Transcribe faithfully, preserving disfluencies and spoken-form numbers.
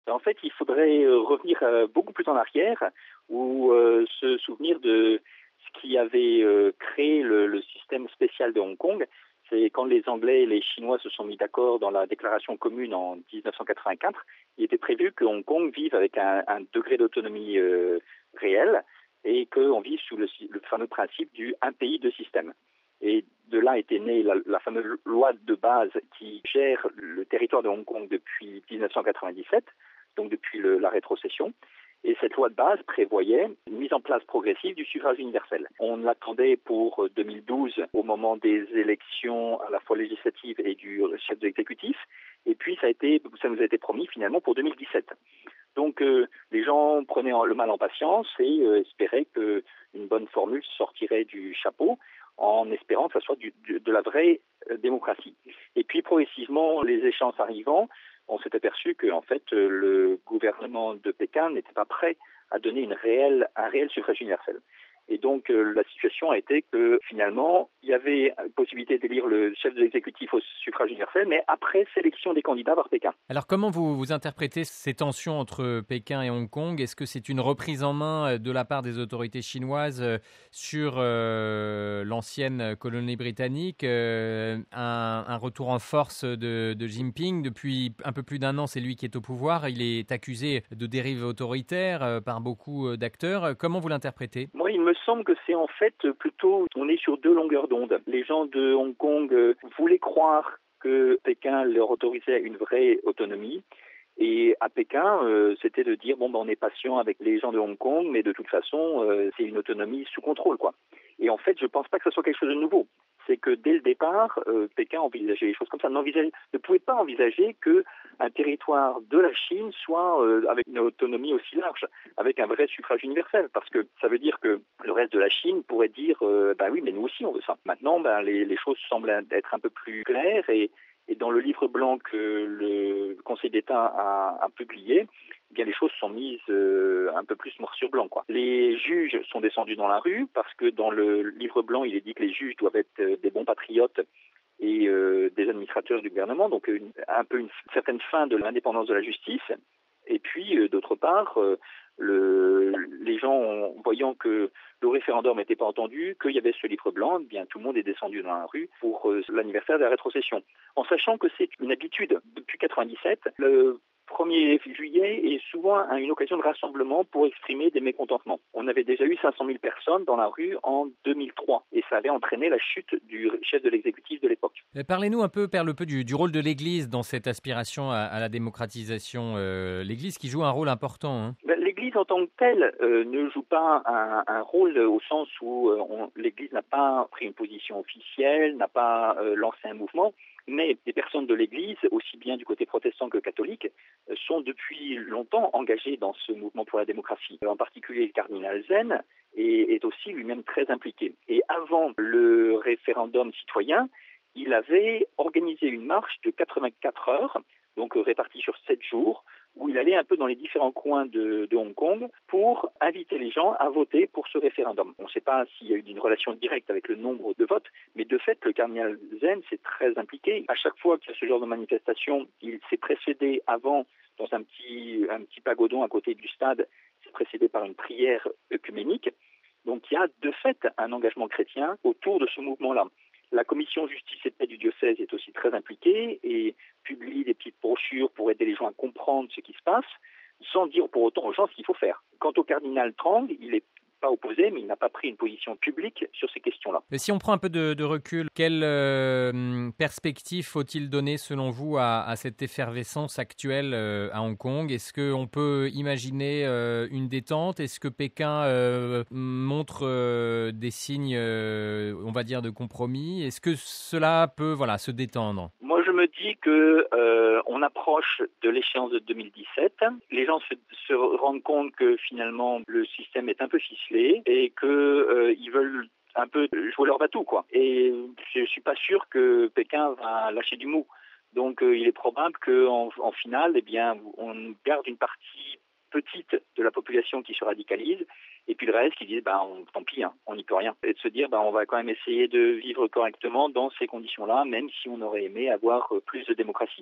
En fait, il faudrait revenir beaucoup plus en arrière ou euh, se souvenir de ce qui avait euh, créé le, le système spécial de Hong Kong. C'est quand les Anglais et les Chinois se sont mis d'accord dans la déclaration commune en dix-neuf cent quatre-vingt-quatre, il était prévu que Hong Kong vive avec un, un degré d'autonomie euh, réel et qu'on vive sous le, le fameux principe du un pays, deux systèmes. Et de là était née la, la fameuse loi de base qui gère le territoire de Hong Kong depuis dix-neuf cent quatre-vingt-dix-sept, donc depuis le, la rétrocession. Et cette loi de base prévoyait une mise en place progressive du suffrage universel. On l'attendait pour deux mille douze, au moment des élections à la fois législatives et du chef de l'exécutif. Et puis ça a été, ça nous a été promis finalement pour deux mille dix-sept. Donc euh, les gens prenaient le mal en patience et euh, espéraient qu'une bonne formule sortirait du chapeau, en espérant que ça soit du, du, de la vraie euh, démocratie. Et puis progressivement, les échéances arrivant, on s'est aperçu que en fait, le gouvernement de Pékin n'était pas prêt à donner une réelle, un réel suffrage universel. Et donc, euh, la situation a été que, finalement, il y avait une possibilité d'élire le chef de l'exécutif au suffrage universel, mais après sélection des candidats par Pékin. Alors, comment vous, vous interprétez ces tensions entre Pékin et Hong Kong ? Est-ce que c'est une reprise en main de la part des autorités chinoises sur euh, l'ancienne colonie britannique, euh, un, un retour en force de, de Jinping ? Depuis un peu plus d'un an, c'est lui qui est au pouvoir. Il est accusé de dérive autoritaire euh, par beaucoup d'acteurs. Comment vous l'interprétez ? Moi, il me semble que c'est en fait plutôt, on est sur deux longueurs d'onde. Les gens de Hong Kong euh, voulaient croire que Pékin leur autorisait une vraie autonomie. Et à Pékin, euh, c'était de dire, bon, ben, on est patient avec les gens de Hong Kong, mais de toute façon, euh, c'est une autonomie sous contrôle, quoi. Et en fait, je ne pense pas que ce soit quelque chose de nouveau. C'est que dès le départ, euh, Pékin envisageait les choses comme ça. N'envisageait, ne pouvait pas envisager qu'un territoire de la Chine soit euh, avec une autonomie aussi large, avec un vrai suffrage universel. Parce que ça veut dire que le reste de la Chine pourrait dire, euh, ben oui, mais nous aussi on veut ça. Maintenant, ben, les, les choses semblent être un peu plus claires et Et dans le livre blanc que le Conseil d'État a, a publié, eh bien les choses sont mises euh, un peu plus noir sur blanc, quoi. Les juges sont descendus dans la rue parce que dans le livre blanc, il est dit que les juges doivent être euh, des bons patriotes et euh, des administrateurs du gouvernement, donc une, un peu une certaine fin de l'indépendance de la justice. Et puis, euh, d'autre part, euh, le, les gens, voyant que le référendum n'était pas entendu, qu'il y avait ce livre blanc, eh bien tout le monde est descendu dans la rue pour euh, l'anniversaire de la rétrocession. En sachant que c'est une habitude. Depuis quatre-vingt-dix-sept, le premier juillet est souvent une occasion de rassemblement pour exprimer des mécontentements. On avait déjà eu cinq cent mille personnes dans la rue en deux mille trois et ça avait entraîné la chute du chef de l'exécutif de l'époque. Parlez-nous un peu, Père Lepeu, du, du rôle de l'Église dans cette aspiration à, à la démocratisation. Euh, L'Église qui joue un rôle important. Hein. Ben, L'Église en tant que telle euh, ne joue pas un, un rôle au sens où euh, on, l'Église n'a pas pris une position officielle, n'a pas euh, lancé un mouvement. Mais des personnes de l'Église, aussi bien du côté protestant que catholique, sont depuis longtemps engagées dans ce mouvement pour la démocratie. En particulier, le cardinal Zen est, est aussi lui-même très impliqué. Et avant le référendum citoyen, il avait organisé une marche de quatre-vingt-quatre heures, donc répartie sur sept jours, où il allait un peu dans les différents coins de, de Hong Kong pour inviter les gens à voter pour ce référendum. On ne sait pas s'il y a eu une relation directe avec le nombre de votes, mais de fait, le cardinal Zen s'est très impliqué. À chaque fois qu'il y a ce genre de manifestation, il s'est précédé avant, dans un petit, un petit pagodon à côté du stade, c'est précédé par une prière œcuménique. Donc il y a de fait un engagement chrétien autour de ce mouvement-là. La commission justice et paix du diocèse est aussi très impliquée et publie des petites brochures pour aider les gens à comprendre ce qui se passe, sans dire pour autant aux gens ce qu'il faut faire. Quant au cardinal Trang, il n'est pas opposé, mais il n'a pas pris une position publique sur ces questions-là. Mais si on prend un peu de, de recul, quelle euh, perspective faut-il donner selon vous à, à cette effervescence actuelle euh, à Hong Kong ? Est-ce qu'on peut imaginer euh, une détente ? Est-ce que Pékin euh, montre euh, des signes, euh, on va dire, de compromis ? Est-ce que cela peut voilà, se détendre ? Moi, je me dis que euh, on approche de l'échéance de deux mille dix-sept. Les gens se, se rendent compte que finalement le système est un peu ficelé et que euh, ils veulent un peu jouer leur bateau, quoi. Et je suis pas sûr que Pékin va lâcher du mou. Donc, euh, il est probable qu'en en finale, eh bien, on garde une partie petite de la population qui se radicalise, et puis le reste qui disent bah on, tant pis, hein, on n'y peut rien. Et de se dire bah on va quand même essayer de vivre correctement dans ces conditions-là, même si on aurait aimé avoir plus de démocratie.